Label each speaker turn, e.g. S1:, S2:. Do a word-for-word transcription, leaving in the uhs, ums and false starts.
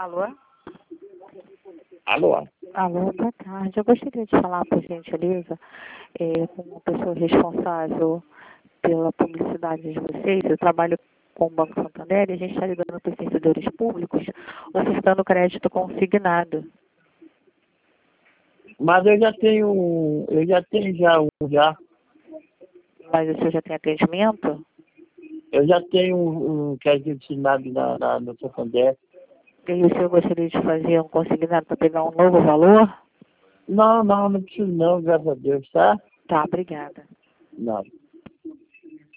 S1: Alô?
S2: Alô?
S1: Alô, boa tarde. Eu gostaria de falar, por gentileza, é, com uma pessoa responsável pela publicidade de vocês. Eu trabalho com o Banco Santander e a gente está ligando para os servidores públicos ofertando crédito consignado.
S2: Mas eu já tenho, um- eu já tenho já um já.
S1: Mas o senhor já tem atendimento?
S2: Eu já tenho um, um crédito assinado na, na, no Santander.
S1: E aí o senhor gostaria de fazer um consignado para pegar um novo valor?
S2: Não, não, não preciso não, graças a Deus, tá?
S1: Tá, obrigada.
S2: Não.